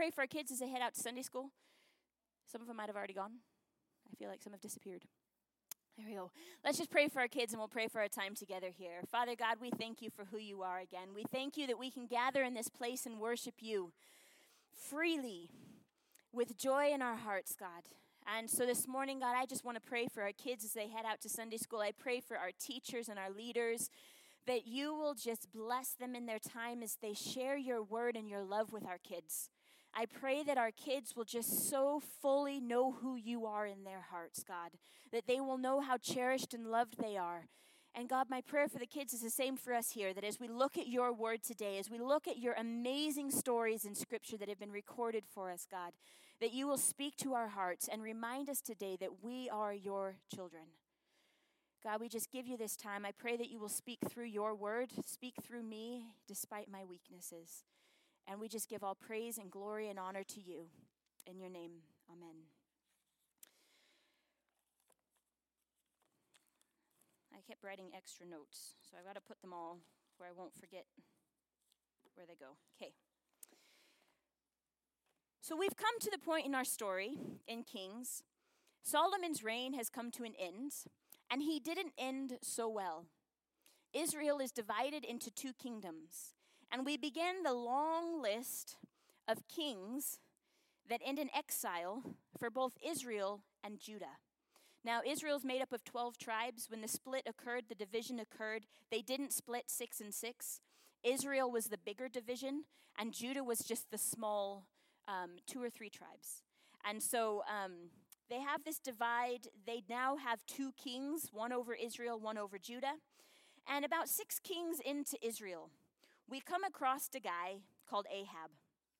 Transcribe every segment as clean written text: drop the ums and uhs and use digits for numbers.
Pray for our kids as they head out to Sunday school. Some of them might have already gone. I feel like some have disappeared. There we go. Let's just pray for our kids and we'll pray for our time together here. Father God, we thank you for who you are again. We thank you that we can gather in this place and worship you freely with joy in our hearts, God. And so this morning, God, I just want to pray for our kids as they head out to Sunday school. I pray for our teachers and our leaders that you will just bless them in their time as they share your word and your love with our kids. I pray that our kids will just so fully know who you are in their hearts, God, that they will know how cherished and loved they are. And God, my prayer for the kids is the same for us here, that as we look at your word today, as we look at your amazing stories in Scripture that have been recorded for us, God, that you will speak to our hearts and remind us today that we are your children. God, we just give you this time. I pray that you will speak through your word, speak through me despite my weaknesses. And we just give all praise and glory and honor to you. In your name, amen. I kept writing extra notes, so I've got to put them all where I won't forget where they go. Okay. So we've come to the point in our story in Kings. Solomon's reign has come to an end, and he didn't end so well. Israel is divided into two kingdoms, and we begin the long list of kings that end in exile for both Israel and Judah. Now, Israel's made up of 12 tribes. When the split occurred, the division occurred, they didn't split 6 and 6. Israel was the bigger division, and Judah was just the small 2 or 3 tribes. And so they have this divide. They now have 2 kings, one over Israel, one over Judah. And about 6 kings into Israel, we come across a guy called Ahab.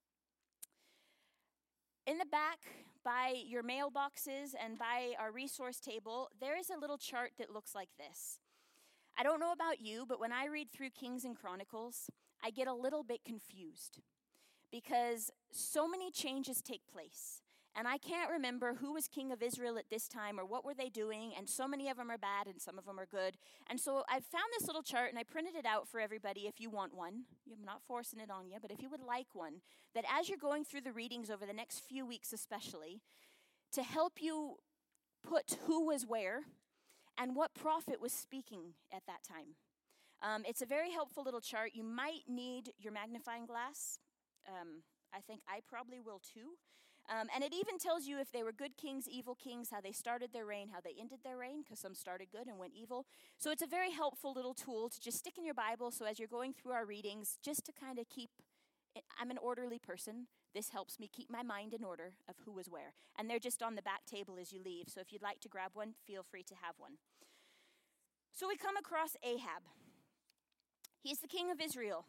In the back, by your mailboxes and by our resource table, there is a little chart that looks like this. I don't know about you, but when I read through Kings and Chronicles, I get a little bit confused because so many changes take place. And I can't remember who was king of Israel at this time or what were they doing, and so many of them are bad and some of them are good. And so I found this little chart and I printed it out for everybody if you want one. I'm not forcing it on you, but if you would like one, that as you're going through the readings over the next few weeks especially, to help you put who was where and what prophet was speaking at that time. It's a very helpful little chart. You might need your magnifying glass. I think I probably will too. And it even tells you if they were good kings, evil kings, how they started their reign, how they ended their reign, because some started good and went evil. So it's a very helpful little tool to just stick in your Bible. So as you're going through our readings, just to kind of keep, I'm an orderly person. This helps me keep my mind in order of who was where. And they're just on the back table as you leave. So if you'd like to grab one, feel free to have one. So we come across Ahab. He's the king of Israel.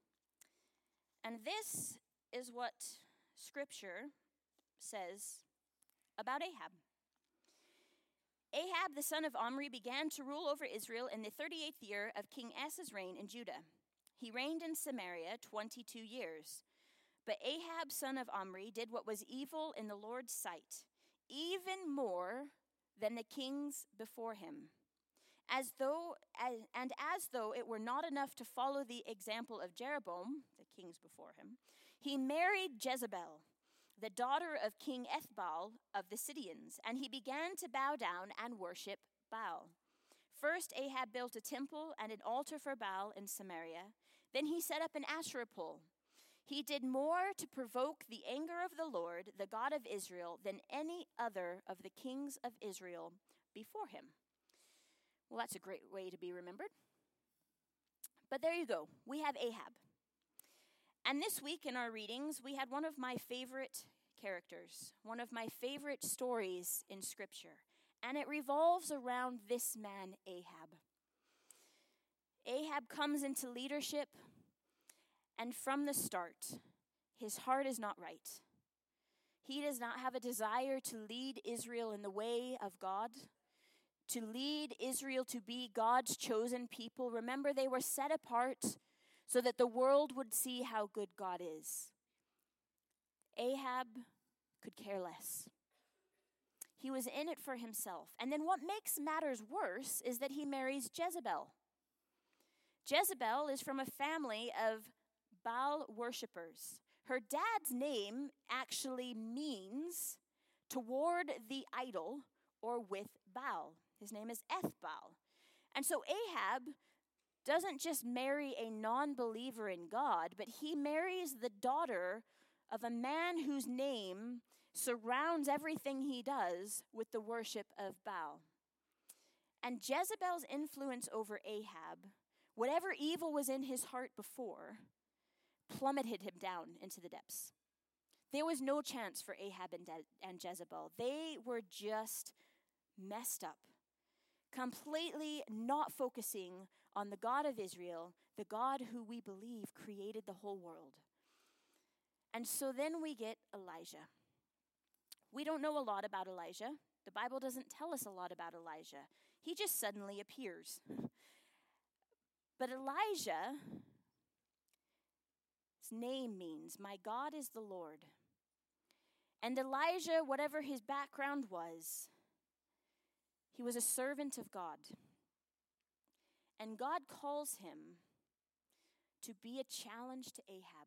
And this is what Scripture says about Ahab. Ahab, the son of Omri, began to rule over Israel in the 38th year of King Asa's reign in Judah. He reigned in Samaria 22 years. But Ahab, son of Omri, did what was evil in the Lord's sight, even more than the kings before him. As though it were not enough to follow the example of Jeroboam, the kings before him, he married Jezebel, the daughter of King Ethbaal of the Sidonians, and he began to bow down and worship Baal. First, Ahab built a temple and an altar for Baal in Samaria. Then he set up an Asherah pole. He did more to provoke the anger of the Lord, the God of Israel, than any other of the kings of Israel before him. Well, that's a great way to be remembered. But there you go. We have Ahab. And this week in our readings, we had one of my favorite characters, one of my favorite stories in Scripture. And it revolves around this man, Ahab. Ahab comes into leadership, and from the start, his heart is not right. He does not have a desire to lead Israel in the way of God, to lead Israel to be God's chosen people. Remember, they were set apart so that the world would see how good God is. Ahab could care less. He was in it for himself. And then what makes matters worse is that he marries Jezebel. Jezebel is from a family of Baal worshipers. Her dad's name actually means toward the idol or with Baal. His name is Ethbaal. And so Ahab doesn't just marry a non-believer in God, but he marries the daughter of a man whose name surrounds everything he does with the worship of Baal. And Jezebel's influence over Ahab, whatever evil was in his heart before, plummeted him down into the depths. There was no chance for Ahab and Jezebel. They were just messed up, completely not focusing on the God of Israel, the God who we believe created the whole world. And so then we get Elijah. We don't know a lot about Elijah. The Bible doesn't tell us a lot about Elijah. He just suddenly appears. But Elijah, his name means, my God is the Lord. And Elijah, whatever his background was, he was a servant of God. And God calls him to be a challenge to Ahab.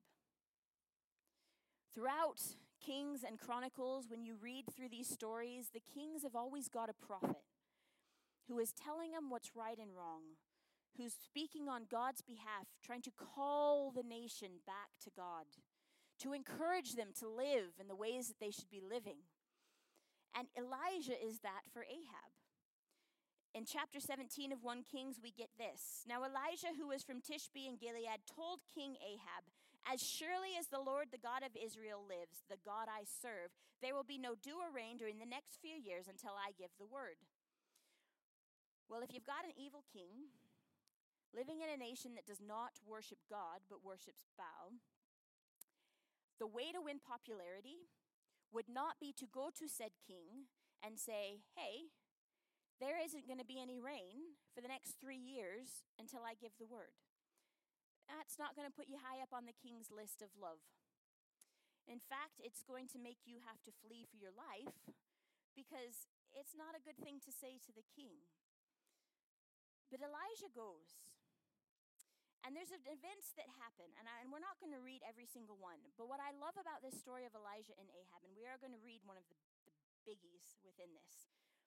Throughout Kings and Chronicles, when you read through these stories, the kings have always got a prophet who is telling them what's right and wrong, who's speaking on God's behalf, trying to call the nation back to God, to encourage them to live in the ways that they should be living. And Elijah is that for Ahab. In chapter 17 of 1 Kings, we get this. Now Elijah, who was from Tishbe in Gilead, told King Ahab, as surely as the Lord, the God of Israel lives, the God I serve, there will be no dew or rain during the next few years until I give the word. Well, if you've got an evil king living in a nation that does not worship God but worships Baal, the way to win popularity would not be to go to said king and say, hey, there isn't going to be any rain for the next 3 years until I give the word. That's not going to put you high up on the king's list of love. In fact, it's going to make you have to flee for your life because it's not a good thing to say to the king. But Elijah goes. And there's events that happen, and we're not going to read every single one. But what I love about this story of Elijah and Ahab, and we are going to read one of the biggies within this,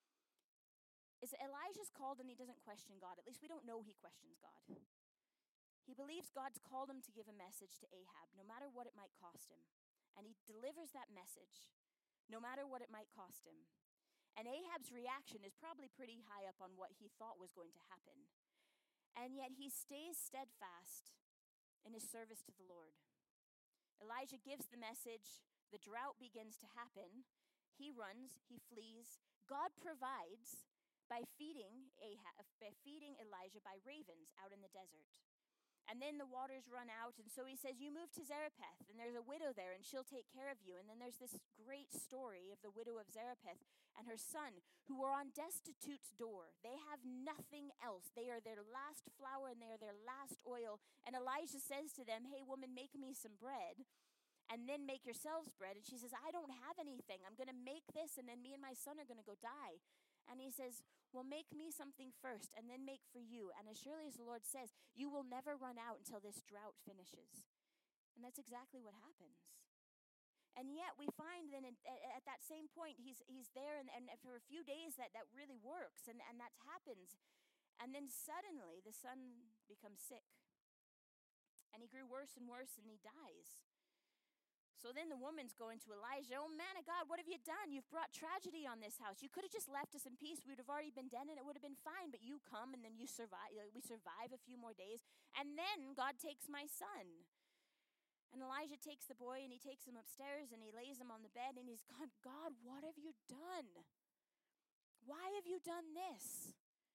is that Elijah's called and he doesn't question God. At least we don't know he questions God. He believes God's called him to give a message to Ahab, no matter what it might cost him. And he delivers that message, no matter what it might cost him. And Ahab's reaction is probably pretty high up on what he thought was going to happen. And yet he stays steadfast in his service to the Lord. Elijah gives the message, the drought begins to happen. He runs, he flees. God provides by feeding Elijah by ravens out in the desert. And then the waters run out, and so he says, you move to Zarephath, and there's a widow there, and she'll take care of you. And then there's this great story of the widow of Zarephath and her son, who are on destitute's door. They have nothing else. They are their last flour, and they are their last oil. And Elijah says to them, hey, woman, make me some bread, and then make yourselves bread. And she says, I don't have anything. I'm going to make this, and then me and my son are going to go die. And he says, well, make me something first and then make for you. And as surely as the Lord says, you will never run out until this drought finishes. And that's exactly what happens. And yet we find then at that same point, he's there and for a few days that really works and that happens. And then suddenly the son becomes sick. And he grew worse and worse and he dies. So then the woman's going to Elijah, oh man of God, what have you done? You've brought tragedy on this house. You could have just left us in peace. We would have already been dead and it would have been fine. But you come and then you survive. We survive a few more days. And then God takes my son. And Elijah takes the boy and he takes him upstairs and he lays him on the bed and he's gone, God, what have you done? Why have you done this?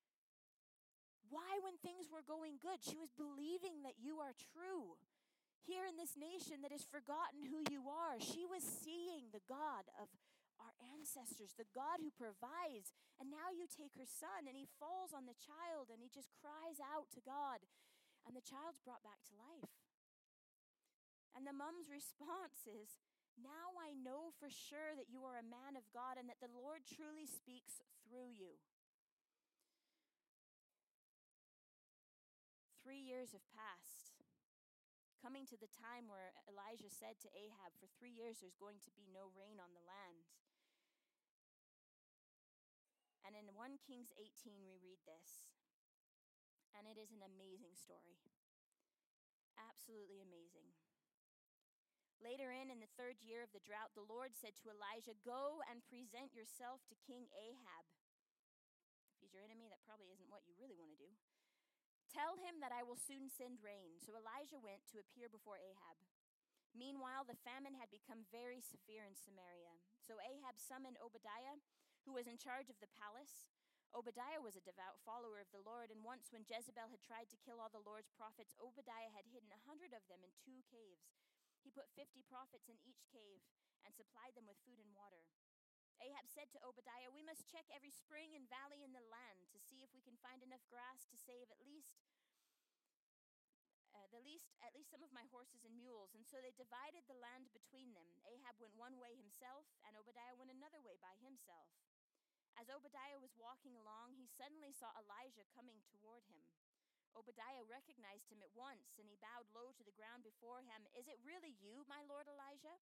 Why, when things were going good, she was believing that you are true. Here in this nation that has forgotten who you are, she was seeing the God of our ancestors, the God who provides. And now you take her son and he falls on the child and he just cries out to God. And the child's brought back to life. And the mom's response is, now I know for sure that you are a man of God and that the Lord truly speaks through you. 3 years have passed. coming to the time where Elijah said to Ahab, for 3 years there's going to be no rain on the land. And in 1 Kings 18 we read this, and it is an amazing story. Absolutely amazing. Later in the 3rd year of the drought, the Lord said to Elijah, go and present yourself to King Ahab. If he's your enemy, that probably isn't what you really want to do. Tell him that I will soon send rain. So Elijah went to appear before Ahab. Meanwhile, the famine had become very severe in Samaria. So Ahab summoned Obadiah, who was in charge of the palace. Obadiah was a devout follower of the Lord, and once when Jezebel had tried to kill all the Lord's prophets, Obadiah had hidden 100 of them in 2 caves. He put 50 prophets in each cave and supplied them with food and water. Ahab said to Obadiah, we must check every spring and valley in the land to see if we can find enough grass to save at least some of my horses and mules. And so they divided the land between them. Ahab went one way himself, and Obadiah went another way by himself. As Obadiah was walking along, he suddenly saw Elijah coming toward him. Obadiah recognized him at once, and he bowed low to the ground before him. Is it really you, my lord Elijah?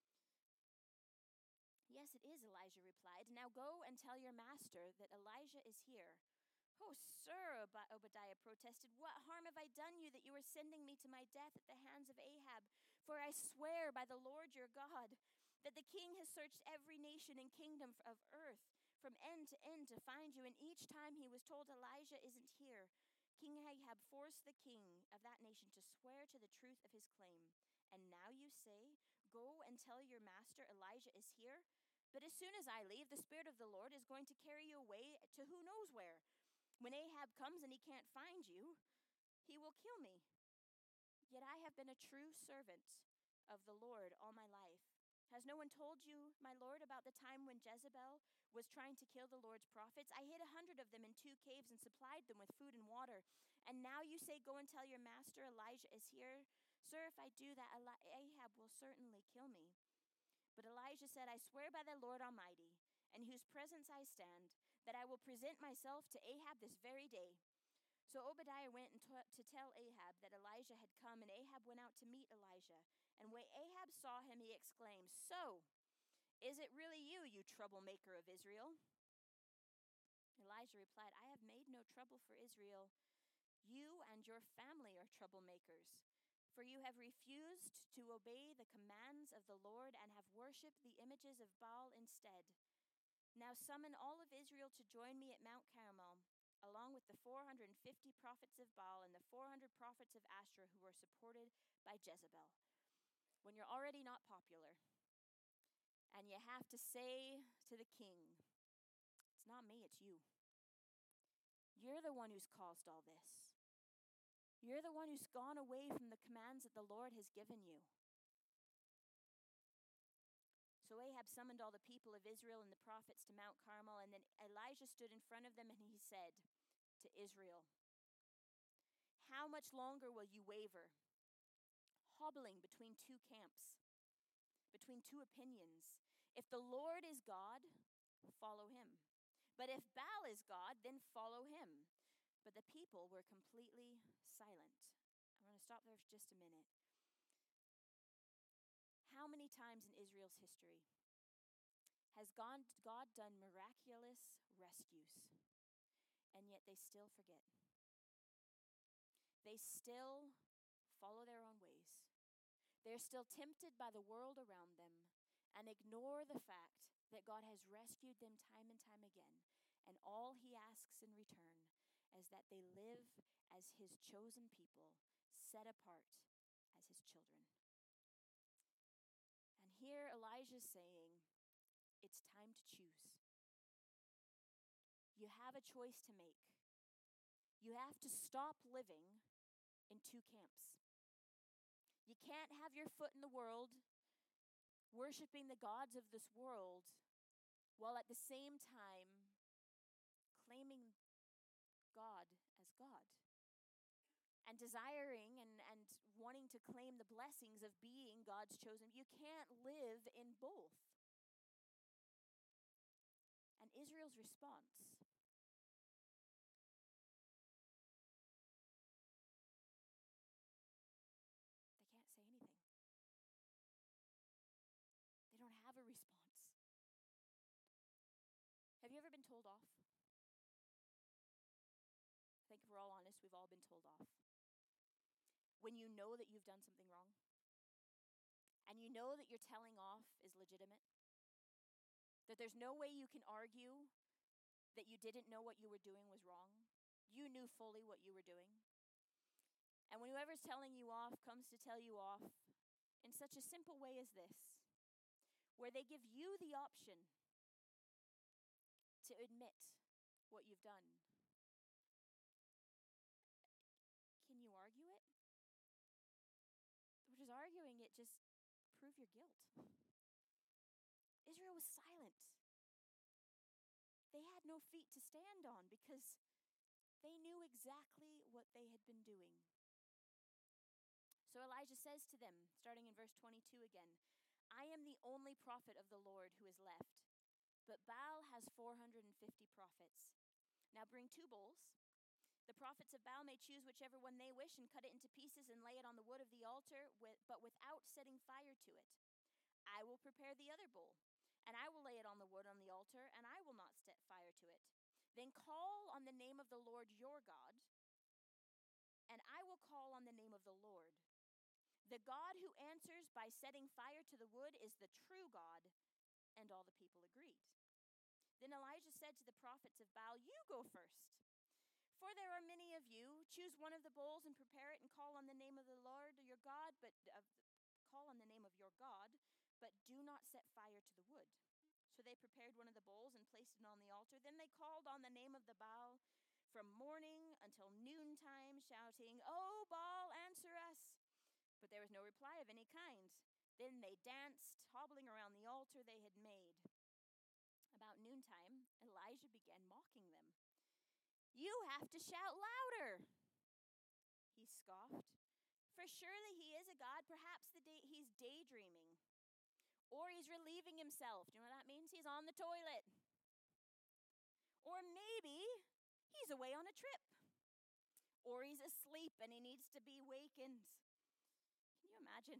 Yes, it is, Elijah replied. Now go and tell your master that Elijah is here. Oh, sir, Obadiah protested, what harm have I done you that you are sending me to my death at the hands of Ahab? For I swear by the Lord your God that the king has searched every nation and kingdom of earth from end to end to find you, and each time he was told Elijah isn't here, King Ahab forced the king of that nation to swear to the truth of his claim. And now you say, go and tell your master Elijah is here? But as soon as I leave, the Spirit of the Lord is going to carry you away to who knows where. When Ahab comes and he can't find you, he will kill me. Yet I have been a true servant of the Lord all my life. Has no one told you, my Lord, about the time when Jezebel was trying to kill the Lord's prophets? I hid 100 of them in 2 caves and supplied them with food and water. And now you say, go and tell your master Elijah is here? Sir, if I do that, Ahab will certainly kill me. But Elijah said, I swear by the Lord Almighty, in whose presence I stand, that I will present myself to Ahab this very day. So Obadiah went to tell Ahab that Elijah had come, and Ahab went out to meet Elijah. And when Ahab saw him, he exclaimed, so, is it really you, you troublemaker of Israel? Elijah replied, I have made no trouble for Israel. You and your family are troublemakers, for you have refused to obey the commands of the Lord and have worshipped the images of Baal instead. Now summon all of Israel to join me at Mount Carmel, along with the 450 prophets of Baal and the 400 prophets of Asherah who were supported by Jezebel. When you're already not popular, and you have to say to the king, it's not me, it's you. You're the one who's caused all this. You're the one who's gone away from the commands that the Lord has given you. So Ahab summoned all the people of Israel and the prophets to Mount Carmel, and then Elijah stood in front of them and he said to Israel, how much longer will you waver, hobbling between 2 camps, between 2 opinions? If the Lord is God, follow him. But if Baal is God, then follow him. But the people were completely silent. I'm going to stop there for just a minute. How many times in Israel's history has God done miraculous rescues, and yet they still forget? They still follow their own ways. They're still tempted by the world around them and ignore the fact that God has rescued them time and time again. And all he asks in return is that they live as his chosen people, set apart as his children. And here Elijah's saying, it's time to choose. You have a choice to make. You have to stop living in 2 camps. You can't have your foot in the world, worshiping the gods of this world, while at the same time claiming God as God. And desiring and wanting to claim the blessings of being God's chosen. You can't live in both. And Israel's response, they can't when you know that you've done something wrong, and you know that your telling off is legitimate, that there's no way you can argue that you didn't know what you were doing was wrong. You knew fully what you were doing. And when whoever's telling you off comes to tell you off in such a simple way as this, where they give you the option to admit what you've done, can you argue it? Or does arguing it just prove your guilt? Israel was silent. They had no feet to stand on because they knew exactly what they had been doing. So Elijah says to them, starting in verse 22 again, I am the only prophet of the Lord who is left, but Baal has 450 prophets. Now bring 2 bowls. The prophets of Baal may choose whichever one they wish and cut it into pieces and lay it on the wood of the altar, but without setting fire to it. I will prepare the other bowl, and I will lay it on the wood on the altar, and I will not set fire to it. Then call on the name of the Lord your God, and I will call on the name of the Lord. The God who answers by setting fire to the wood is the true God. And all the people agreed. Then Elijah said to the prophets of Baal, you go first. For there are many of you. Choose one of the bowls and prepare it and call on the name of the Lord your God, but do not set fire to the wood. So they prepared one of the bowls and placed it on the altar. Then they called on the name of the Baal from morning until noontime, shouting, "O Baal, answer us." But there was no reply of any kind. Then they danced, hobbling around the altar they had made. About noontime, Elijah began mocking them. "You have to shout louder," he scoffed. "For surely he is a god. Perhaps he's daydreaming. Or he's relieving himself." Do you know what that means? He's on the toilet. Or maybe he's away on a trip. Or he's asleep and he needs to be wakened. Can you imagine?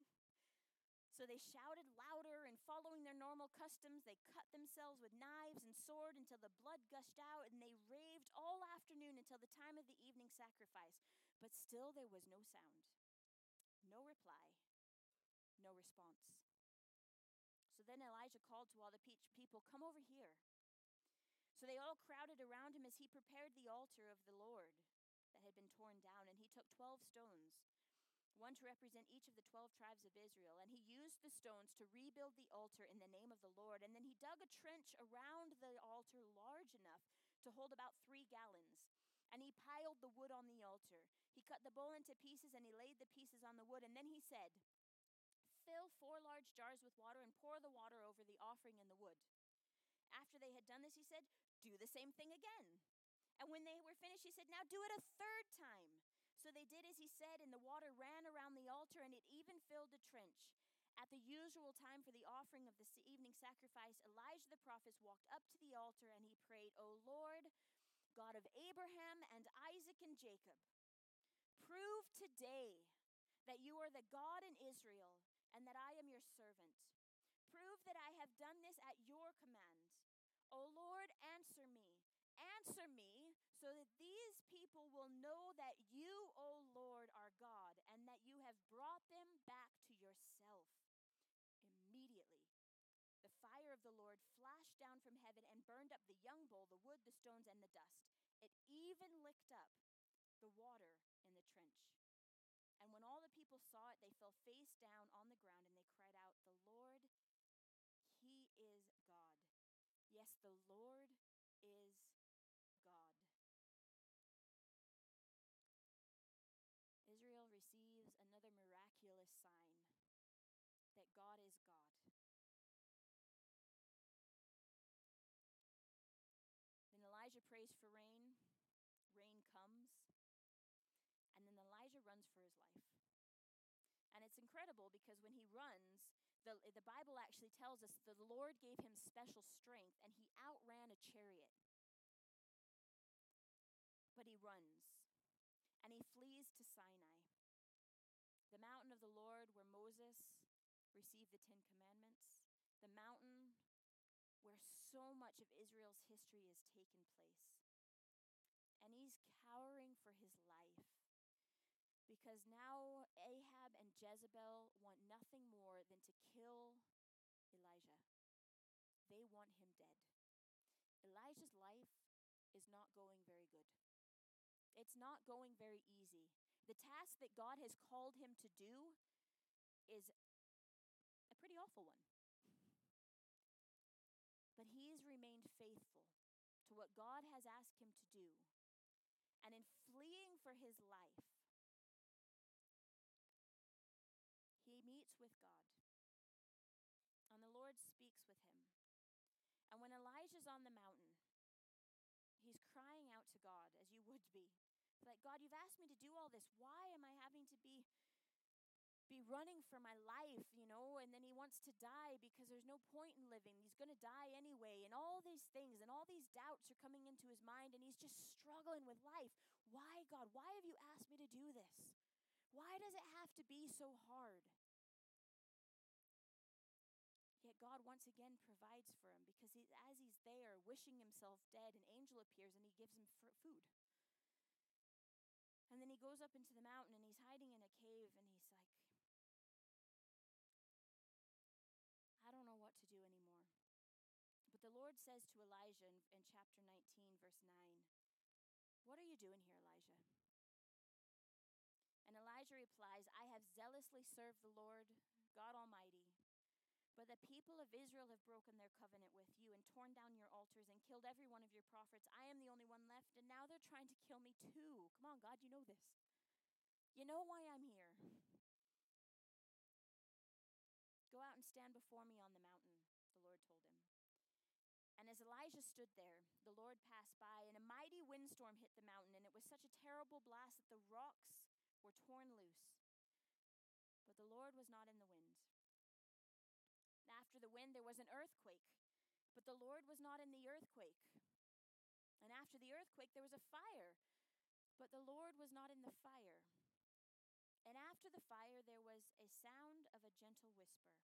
So they shouted louder, and following their normal customs, they cut themselves with knives and sword until the blood gushed out, and they raved all afternoon until the time of the evening sacrifice. But still there was no sound, no reply, no response. So then Elijah called to all the people, "Come over here." So they all crowded around him as he prepared the altar of the Lord that had been torn down, and he took 12 stones, one to represent each of the 12 tribes of Israel. And he used the stones to rebuild the altar in the name of the Lord. And then he dug a trench around the altar large enough to hold about 3 gallons. And he piled the wood on the altar. He cut the bowl into pieces, and he laid the pieces on the wood. And then he said, "Fill 4 large jars with water and pour the water over the offering and the wood." After they had done this, he said, "Do the same thing again." And when they were finished, he said, "Now do it a 3rd time." So they did as he said, and the water ran around the altar, and it even filled the trench. At the usual time for the offering of the evening sacrifice, Elijah the prophet walked up to the altar, and he prayed, "O Lord, God of Abraham and Isaac and Jacob, prove today that you are the God in Israel and that I am your servant. Prove that I have done this at your command. O Lord, answer me. Answer me so that these people will know that you, O Lord, are God, and that you have brought them back to yourself." Immediately, the fire of the Lord flashed down from heaven and burned up the young bull, the wood, the stones, and the dust. It even licked up the water in the trench. And when all the people saw it, they fell face down on the ground, and they cried out, "The Lord, He is God. Yes, the Lord is God." Israel receives another miraculous sign that God is God. Then Elijah prays for rain. Rain comes. And then Elijah runs for his life. And it's incredible because when he runs, the Bible actually tells us the Lord gave him special strength, and he outran a chariot. But he runs, and he flees to Sinai, the mountain of the Lord where Moses received the 10 Commandments, the mountain where so much of Israel's history has taken place. And he's cowering for his life. Because now Ahab and Jezebel want nothing more than to kill Elijah. They want him dead. Elijah's life is not going very good. It's not going very easy. The task that God has called him to do is a pretty awful one. But he's remained faithful to what God has asked him to do. And in fleeing for his life, he meets with God. And the Lord speaks with him. And when Elijah's on the mountain, he's crying out to God, as you would be. Like, God, you've asked me to do all this. Why am I having to be running for my life, And then he wants to die because there's no point in living. He's going to die anyway. And all these things and all these doubts are coming into his mind, and he's just struggling with life. Why, God? Why have you asked me to do this? Why does it have to be so hard? Yet God once again provides for him, because as he's there wishing himself dead, an angel appears and he gives him food. And then he goes up into the mountain and he's hiding in a cave, and he's like, I don't know what to do anymore. But the Lord says to Elijah in chapter 19, verse 9, what are you doing here, Elijah? And Elijah replies, I have zealously served the Lord, God Almighty. But the people of Israel have broken their covenant with you and torn down your altars and killed every one of your prophets. I am the only one left, and now they're trying to kill me too. Come on, God, you know this. You know why I'm here. Go out and stand before me on the mountain, the Lord told him. And as Elijah stood there, the Lord passed by, and a mighty windstorm hit the mountain, and it was such a terrible blast that the rocks were torn loose. But the Lord was not in the wind. After the wind, there was an earthquake, but the Lord was not in the earthquake. And after the earthquake, there was a fire, but the Lord was not in the fire. And after the fire, there was a sound of a gentle whisper.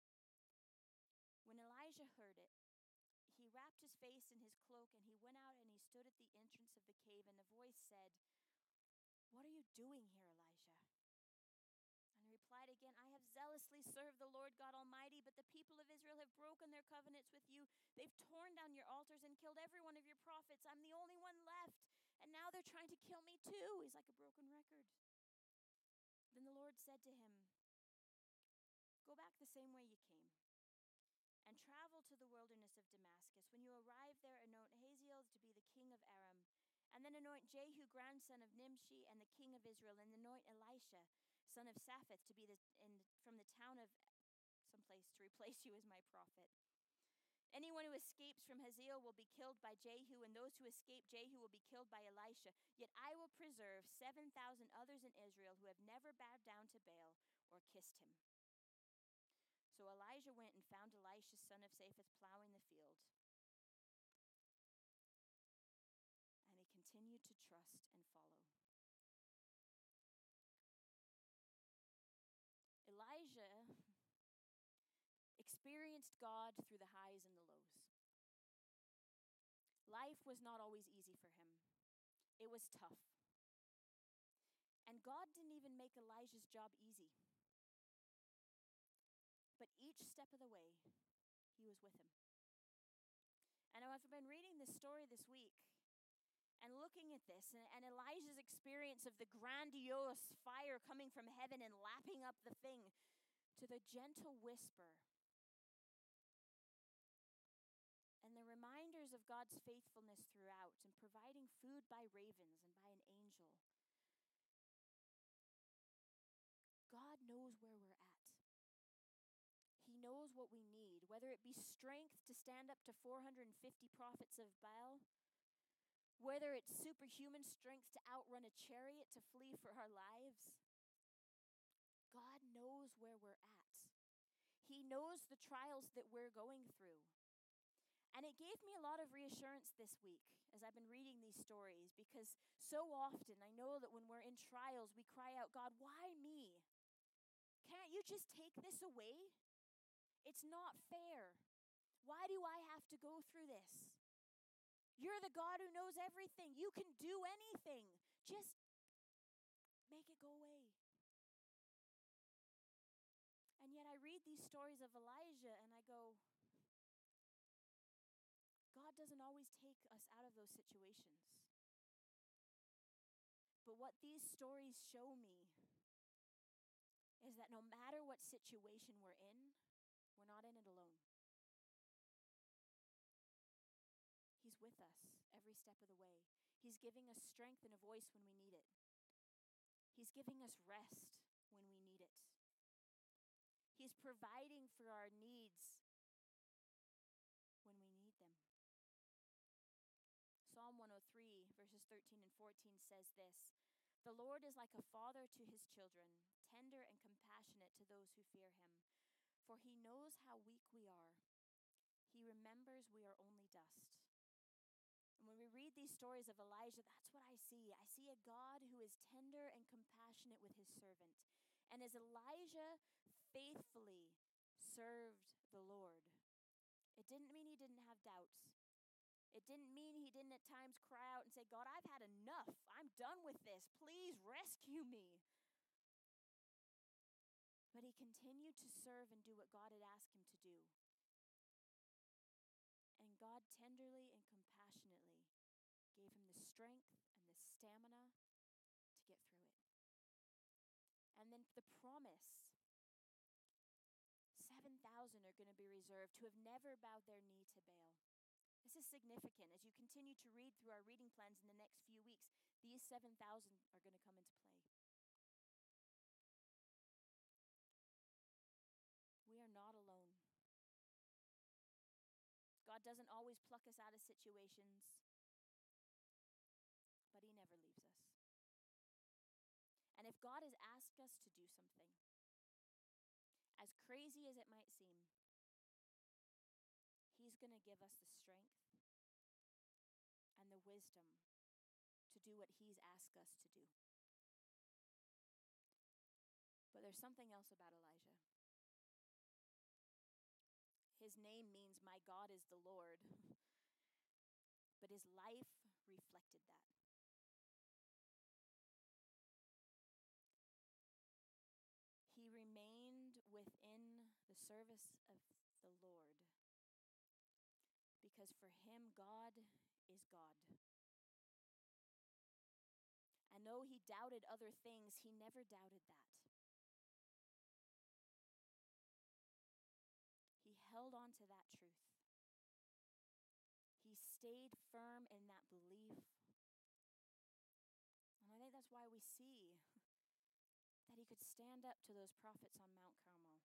When Elijah heard it, he wrapped his face in his cloak, and he went out and he stood at the entrance of the cave, and the voice said, what are you doing here, Elijah? And he replied again, I have zealously served the Lord God Almighty, but the people of Israel have broken their covenants with you. They've torn down your altars and killed every one of your prophets. I'm the only one left, and now they're trying to kill me too. He's like a broken record. Then the Lord said to him, go back the same way you came and travel to the wilderness of Damascus. When you arrive there, anoint Hazael to be the king of Aram, and then anoint Jehu, grandson of Nimshi, and the king of Israel, and anoint Elisha, son of Saphat, to be from the town of someplace to replace you as my prophet. Anyone who escapes from Hazael will be killed by Jehu, and those who escape Jehu will be killed by Elisha. Yet I will preserve 7,000 others in Israel who have never bowed down to Baal or kissed him. So Elijah went and found Elisha, son of Shaphat, plowing the field. And he continued to trust and follow. Elijah experienced God through the highs and the lows. Life was not always easy for him. It was tough. And God didn't even make Elijah's job easy. But each step of the way, he was with him. And I've been reading this story this week and looking at this, and Elijah's experience of the grandiose fire coming from heaven and lapping up the thing, to the gentle whisper, and the reminders of God's faithfulness throughout, and providing food by ravens and by an angel. God knows where we're at. He knows what we need, whether it be strength to stand up to 450 prophets of Baal, whether it's superhuman strength to outrun a chariot to flee for our lives. God knows where we're at. He knows the trials that we're going through. And it gave me a lot of reassurance this week as I've been reading these stories, because so often I know that when we're in trials, we cry out, God, why me? Can't you just take this away? It's not fair. Why do I have to go through this? You're the God who knows everything. You can do anything. Just Make it go away. And yet I read these stories of Elijah and I go, God doesn't always take us out of those situations. But what these stories show me is that no matter what situation we're not in it alone. He's with us every step of the way. He's giving us strength and a voice when we need it. He's giving us rest when we need it. He's providing for our needs when we need them. Psalm 103, verses 13 and 14 says this: "The Lord is like a father to his children, tender and compassionate to those who fear him. For he knows how weak we are. He remembers we are only dust." And when we read these stories of Elijah, that's what I see. I see a God who is tender and compassionate with his servant. And as Elijah faithfully served the Lord, it didn't mean he didn't have doubts. It didn't mean he didn't at times cry out and say, God, I've had enough. I'm done with this. Please rescue me. But he continued to serve and do what God had asked him to do. And God tenderly and compassionately gave him the strength and the stamina to get through it. And then the promise, 7,000 are going to be reserved who have never bowed their knee to Baal. This is significant. As you continue to read through our reading plans in the next few weeks, these 7,000 are going to come into play. We are not alone. God doesn't always pluck us out of situations, but he never leaves us. And if God has asked us to do something, as crazy as it might seem, he's going to give us the strength and the wisdom to do what he's asked us to do. But there's something else about Elijah. His name means my God is the Lord, but his life reflected that. He remained within the service of the Lord because for him, God is God. And though he doubted other things, he never doubted that. He held on to that truth. He stayed firm in that belief. And I think that's why we see that he could stand up to those prophets on Mount Carmel.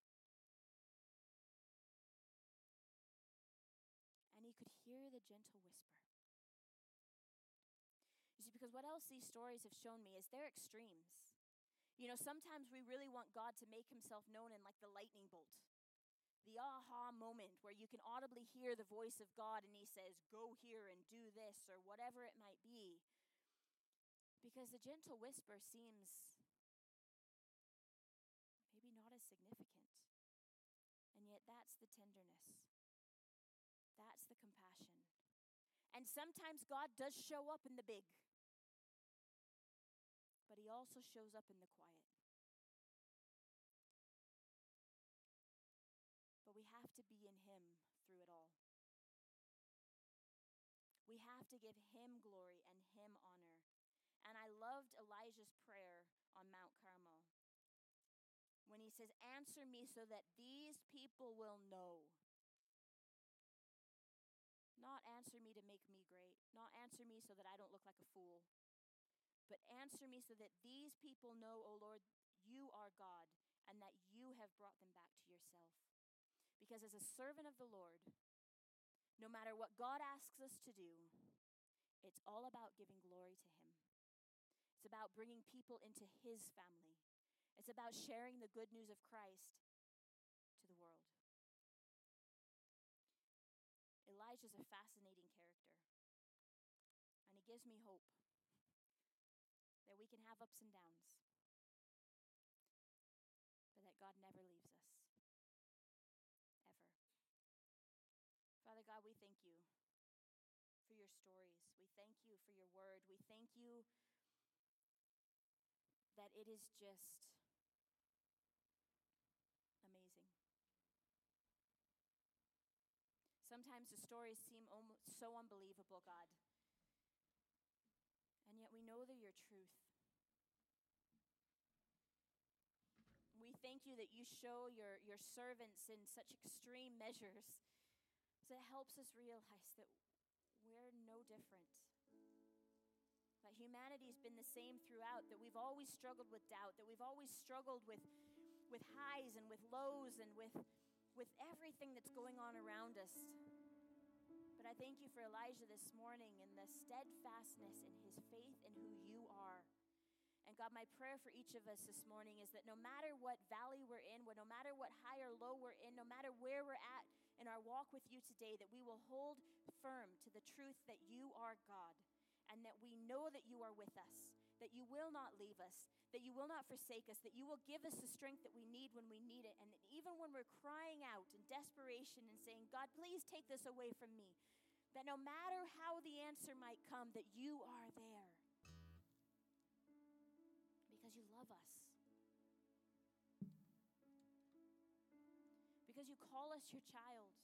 And he could hear the gentle whisper. You see, because what else these stories have shown me is they're extremes. You know, sometimes we really want God to make himself known in like the lightning bolt. The aha moment where you can audibly hear the voice of God and he says, go here and do this or whatever it might be. Because the gentle whisper seems maybe not as significant. And yet that's the tenderness. That's the compassion. And sometimes God does show up in the big. But he also shows up in the quiet. But we have to be in him through it all. We have to give him glory and him honor. And I loved Elijah's prayer on Mount Carmel when he says, answer me so that these people will know. Not answer me to make me great. Not answer me so that I don't look like a fool. But answer me so that these people know, O Lord, you are God and that you have brought them back to yourself. Because as a servant of the Lord, no matter what God asks us to do, it's all about giving glory to him. It's about bringing people into his family. It's about sharing the good news of Christ to the world. Elijah's a fascinating character. And he gives me hope that we can have ups and downs, but that God never leaves us. Ever. Father God, we thank you for your stories. We thank you for your word. We thank you that it is just amazing. Sometimes the stories seem almost so unbelievable, God. And yet we know they're your truth. We thank you that you show your servants in such extreme measures. So it helps us realize that we're no different. That humanity's been the same throughout, that we've always struggled with doubt, that we've always struggled with highs and with lows and with everything that's going on around us. But I thank you for Elijah this morning and the steadfastness in his faith in who you are. And God, my prayer for each of us this morning is that no matter what valley we're in, no matter what high or low we're in, no matter where we're at in our walk with you today, that we will hold firm to the truth that you are God and that we know that you are with us, that you will not leave us, that you will not forsake us, that you will give us the strength that we need when we need it. And that even when we're crying out in desperation and saying, God, please take this away from me, that no matter how the answer might come, that you are there. Because you love us. Because you call us your child.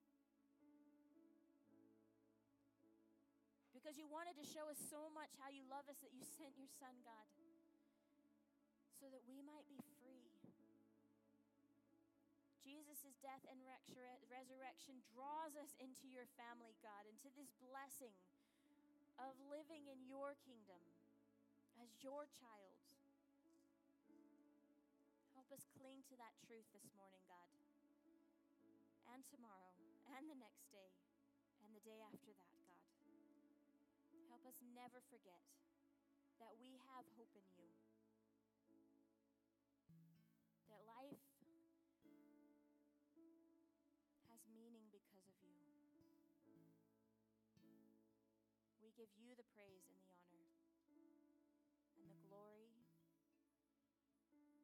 Because you wanted to show us so much how you love us that you sent your son, God, so that we might be free. Jesus' death and resurrection draws us into your family, God, into this blessing of living in your kingdom as your child. Help us cling to that truth this morning, God, and tomorrow, and the next day, and the day after that, God. Help us never forget that we have hope in you, that life has meaning because of you. We give you the praise and the